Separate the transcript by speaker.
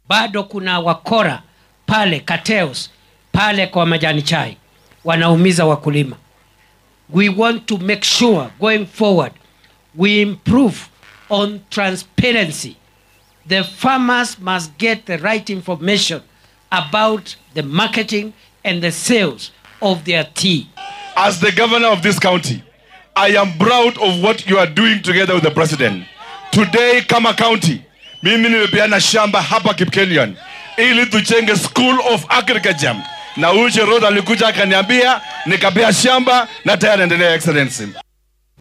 Speaker 1: Bado kuna wakora pale cartels pale kwa majani chai wanaumiza wakulima. We want to make sure going forward we improve on transparency. The farmers must get the right information about the marketing and the sales of their tea.
Speaker 2: As the governor of this county, I am proud of what you are doing together with the president. Today, kama county, mimi nimepeana shamba hapa Kipkelion ili tuchenge School of Agriculture. Na Uche Road alikuja akaniambia nikapea shamba na tayari naendelea, Excellency.